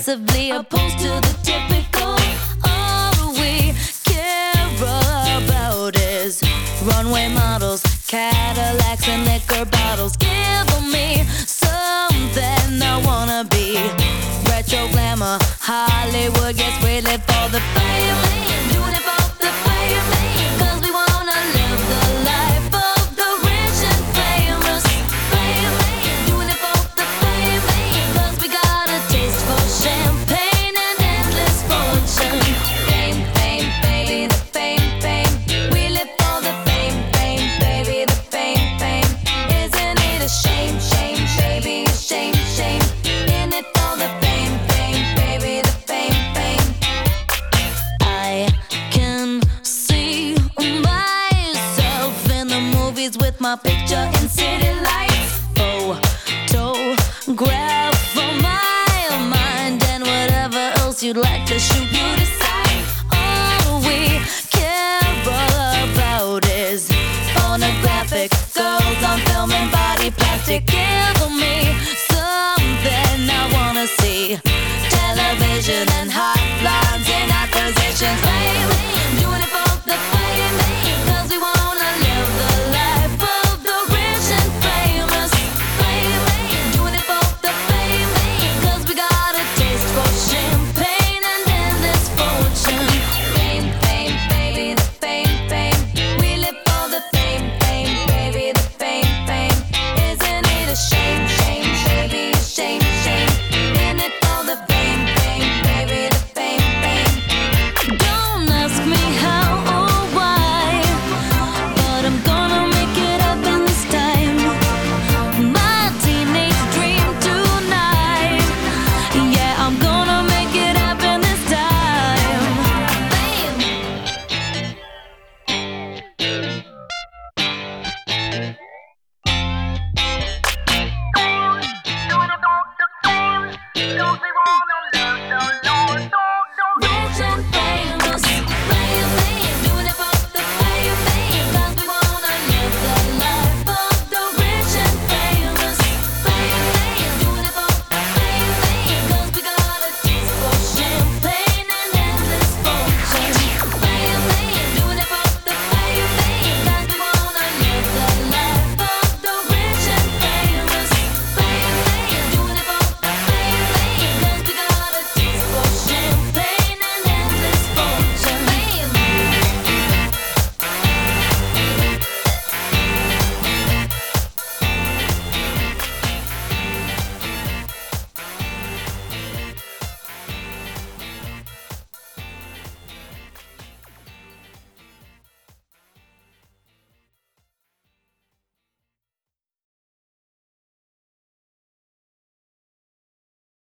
aggressively opposed to the typical. All we care about is runway models, Cadillacs and liquor bottles. Give me something I wanna be. Retro glamour, Hollywood, yes, we live for the fame. Doing it for the fame, 'cause we wanna live the life of the rich and famous. Fame, doing it for the fame, 'cause we got a taste for champagne and endless fortune. Fame, fame, baby, the fame, fame. We live for the fame, fame, baby, the fame, fame. Isn't it a shame, shame, baby, a shame, shame. In it for the fame, fame, baby, the fame, fame. I can see myself in the movies with my picture in city lights. Photograph for my mind and whatever else you'd like to shoot, you decide. All we care about is pornographic girls on film and body plastic. Give me something I wanna see. Television and hot blondes in oppositions. Fame,